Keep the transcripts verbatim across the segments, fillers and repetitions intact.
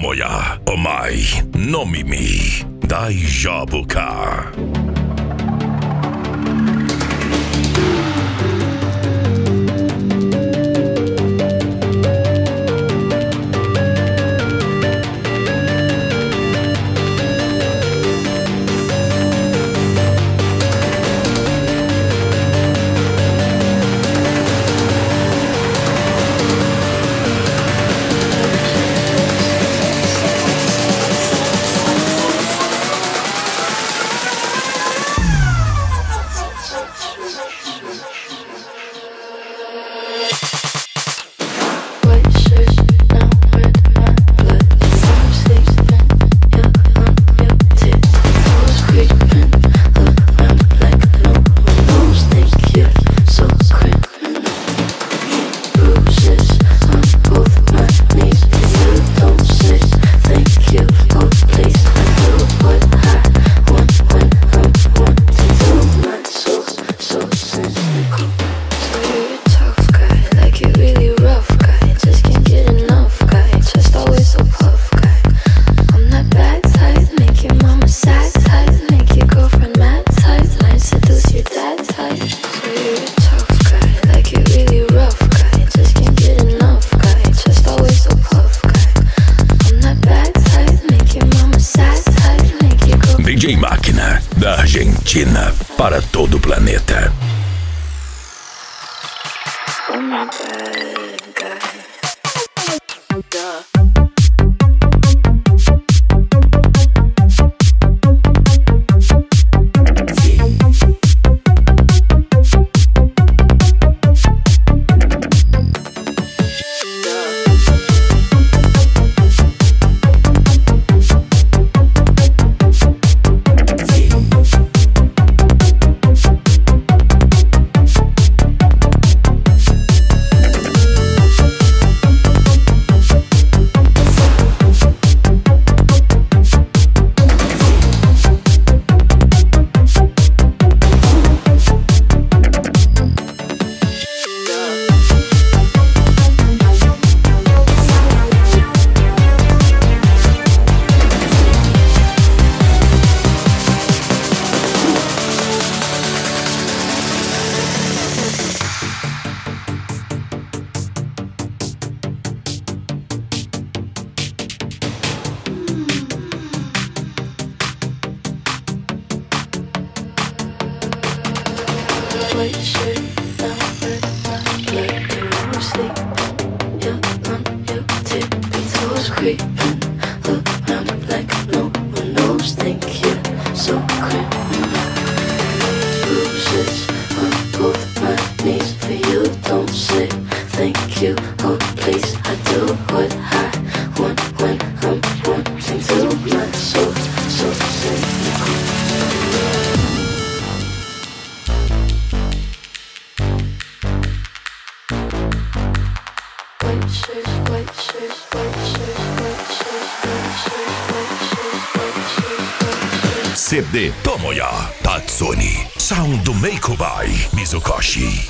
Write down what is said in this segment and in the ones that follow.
Tomoya, Omai, Nomimi, Daijoubu ka. D J Máquina, da Argentina para todo o planeta. Oh my bad guy. Duh. White shirt, now red, now black, and no sleep. You're on your tippy toes, creeping around like no one knows. Think you're so criminal. Bruises on both my knees for you. Don't say thank you, oh please. I do what I want when I'm wanting to. My soul, so cynical. C D Tomoya Tatsuni, Sound Make by Mizukoshi.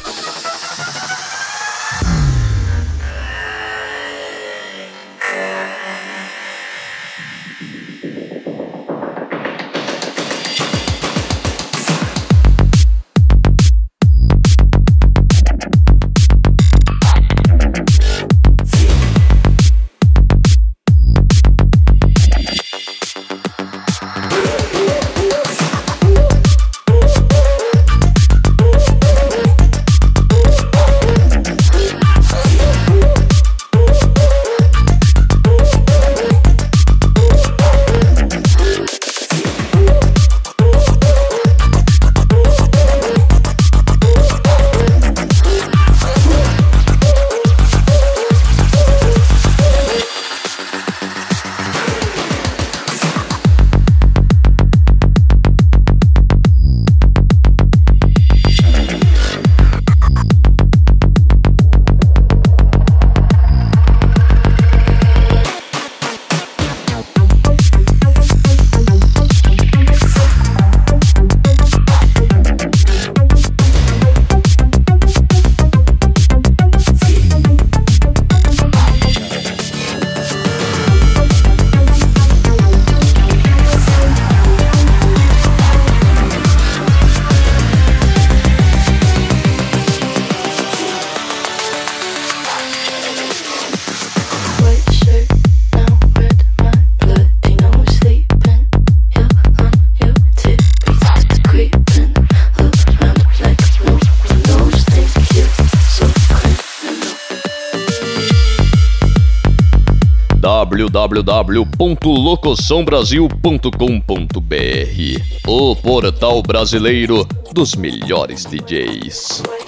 w w w ponto locução brasil ponto com ponto b r, o portal brasileiro dos melhores D Js.